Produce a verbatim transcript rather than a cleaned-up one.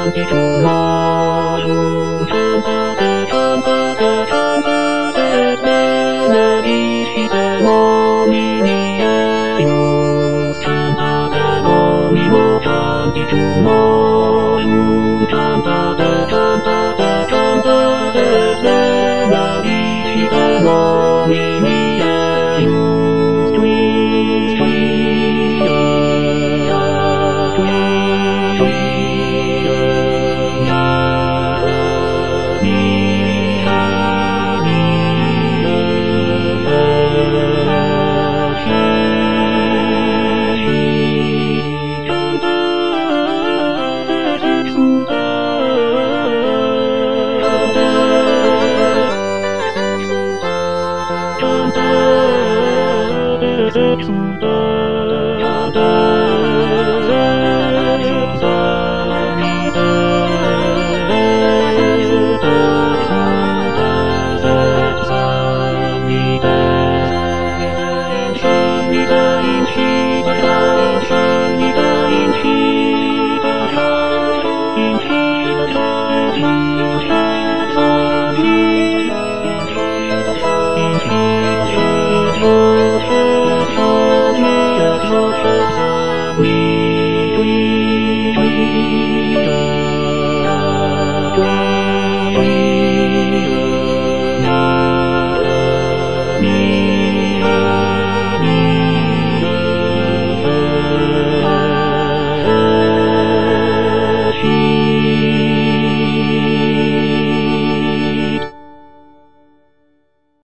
感じとなる。ちゃんたでちゃんたでちゃんたでって何しても見にえよ。ちゃんたでのみも感じとなる。ちゃんたで